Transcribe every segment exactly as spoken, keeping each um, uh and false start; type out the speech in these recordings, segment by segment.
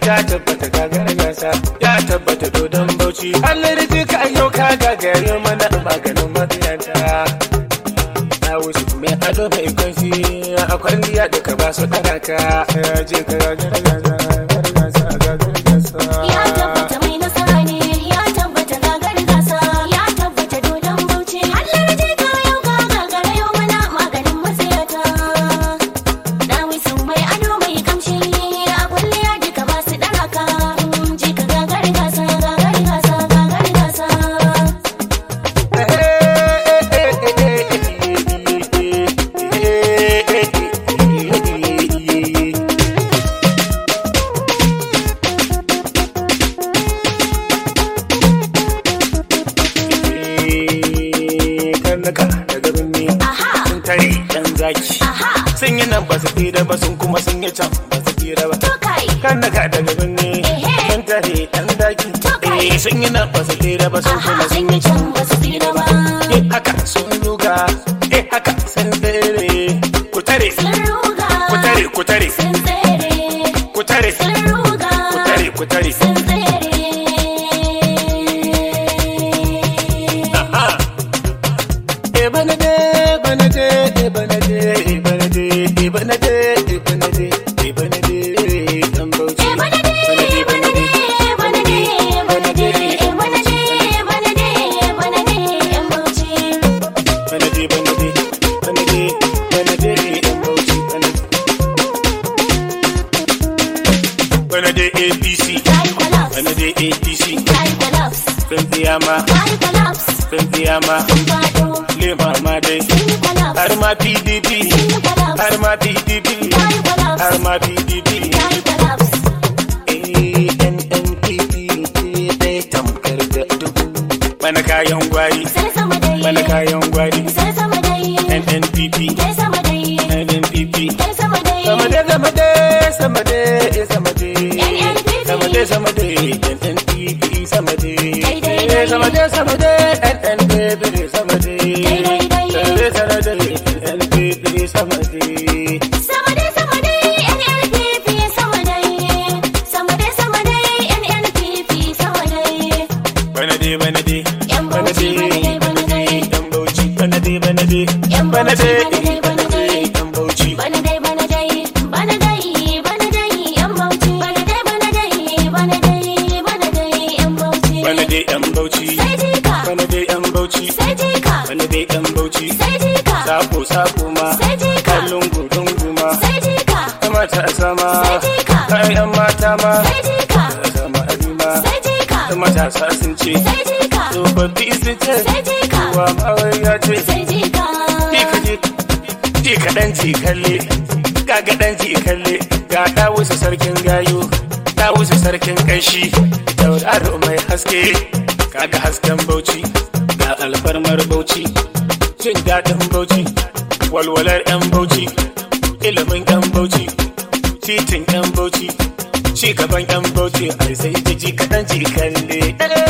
ya tabbata gagara gasa ya tabbata dodon bauchi Allah da duka yau ka gagare mana maganin matsayanta na wuce mai ado mai kwanci a kwalliya da ka ba su ɗaraka ya je ka gagara gasa gagara gasa gagara gasa ya tabbata mai nasara ne ya tabbata gagara gasa ya tabbata dodon bauchi Allah da duka yau ka gagare yau mana maganin matsayanta na wuce mai ado mai kamshi a kwalliya da ka ba su ɗaraka je ka gagara gasa gagara gasa gagara gasa sun yi nan ba su tsira ba sun kuma sun yi can ba su tsira ba kan daga daga birni sun tare ɗan daki eh sun yi nan ba su tsira ba sun kuma sun yi can ba su tsira ba eh haka sun ruga eh haka sun tsere ku tare ku tare ku tare ku tare ku tare ku tare eh bana de bana de bana de Ibanade, Ibanade, Ibanade, ɗan Bauchi. Ibanade, Ibanade, Ibanade, Ibanade, Ibanade, Ibanade, Ibanade, ɗan Bauchi. Ibanade, Ibanade, Ibanade, Ibanade, ɗan Bauchi. Ibanade A P C, Ibanade A P C, Fempiyama, Fempiyama, Lema Made, har ma P D P. Har ma P D P, har ma P D P. N N P P dai tamkar da dubu. Bana kayan gwari, bana kayan gwari. N N P P, N N P P. Samade samade samade samade. Samade samade N N P P samade. Samade samade N N P P samade. Samade samade N N P P samade. Samade samade N N P P samade. Samade samade N N P P samade. Banade banade Yan Bauchi banade banade. Yan Bauchi banade banade. Yan Bauchi banade banade. Yan Bauchi banade banade banade banade Yan Bauchi banade banade banade banade Yan Bauchi banade Yan Bauchi sai jika banade Yan Bauchi sai jika banade Yan Bauchi sai jika sako sako ma sai jika lungu lungu ma sai jika mata sama sai jika ƴan mata ma sai jika sama azima sai jika matasa sun ce sai jika tsofaffi sun ce sai jika wa mawaiya ce sai jika ji kaɗan ji kalle ga gaɗan ji kalle ga ɗawusa sarkin gayu ɗawusa sarkin ƙanshi tauraro mai haske kaga hasken Bauchi ga alfarmar Bauchi jin daɗin Bauchi walwalar 'yan Bauchi ilimin 'yan Bauchi titin 'yan Bauchi ci gaban 'yan Bauchi ai sai ta ji kaɗan ji kalle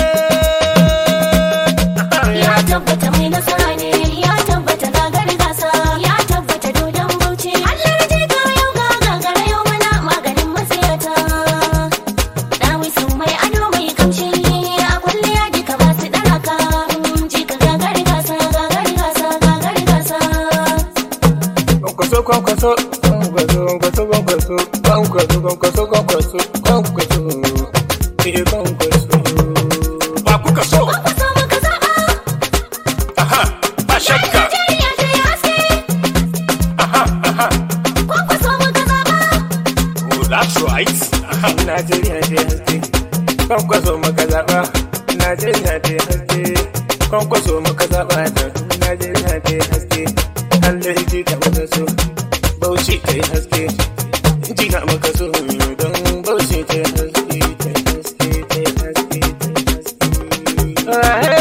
ya tabbata mai nasara ne ya tabbata gagar gasa ya tabbata dodon Bauchi Allah da jika yau ga gagara yau mana maganin matsayata dawi sun mai ado mai kamshi a kwalliya duka ba su ɗaraka jika gagar gasa gagar gasa gagar gasa kwankwaso kwankwaso kwankwaso kwankwaso kwankwaso kwankwaso kwankwaso kwankwaso kwankwaso ke kwankwaso ba kuka so kwankwaso muka zaɓa aha ba shakka Najeriya ta yi haske aha aha kwankwaso muka zaɓa oh that's right aha Najeriya ta yi haske kwankwaso muka zaɓa Najeriya ta yi haske kwankwaso muka zaɓa Najeriya ta yi haske Allah ya ji ta muka so Bauchi ta yi haske ji ka muka so don Bauchi ta yi haske ta yi haske ta yi haske ta yi haske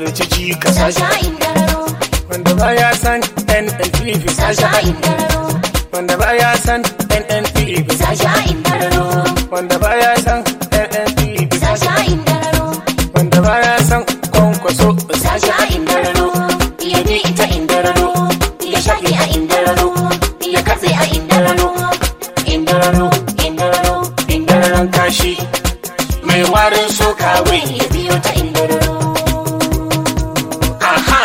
zarci jika Sasha indararo. wanda baya san N N P P Sasha indararo. wanda baya san N N P P Sasha indararo. wanda baya san N N P P Sasha indararo. wanda baya san kwankwaso Sasha indararo. Ya bi ita indararo. Ya shafi a indararo. Ya katse a indararo. Indararo, indararo, indararan kashi mai warin sokawai ya biyo ta indararo. aha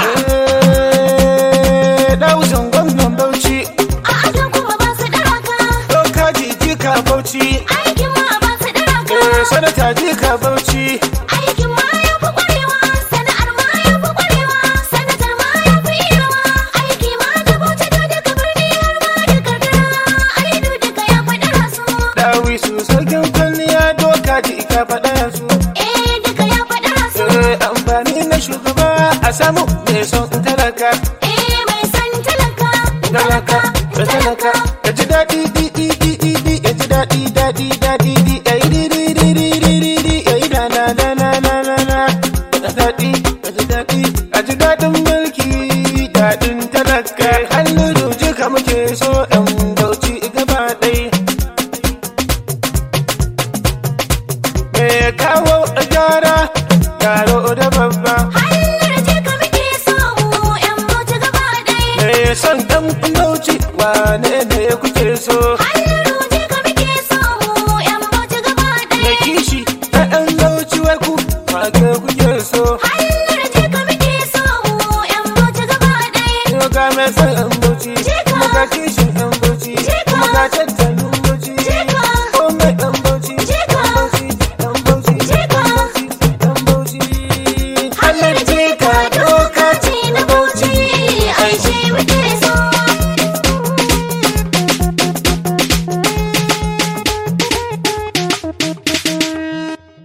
dauzan gwamnan bauchi A adan kuma ba su daraka. doka jijika bauchi Aikin ma ba su daraka. eh sanata jika bauchi Aikin ma ya fi kwarewa. Sana'ar ma ya fi kwarewa. Sanatar ma ya fi iyawa. Aiki ma da bauta da daga birni har ma da karkara. Aidu duka ya faɗa su. dawi su sarkin kwalliya doka jika faɗa su Eh duka ya faɗa su. eh amfani na shugaba a samu mai son talaka Eh mai san talaka. talaka da talaka ya ji daɗi di di di di di ya ji daɗi daɗi daɗi di ya yi di di di di di di di ya yi na na na na na na na ya daɗi ya ji daɗi a ji daɗin mulki daɗin talaka hannu duka muke so ɗan bauchi gaba ɗai me kawo gyara yaro da babba Hanyar je ka muke so mu ƴan bauchi gaba ɗaya. me son ɗan bauchi wane ne kuke so Hanyar je ka muke so mu ƴan bauchi gaba da ɗaya. kishi ta ɗan lauci wai ku wake kuke so Hanyar je ka muke so mu ƴan bauchi gaba ɗaya. yau ga mai son ɗan bauchi kuma ga kishin ɗan bauchi kuma ga tattali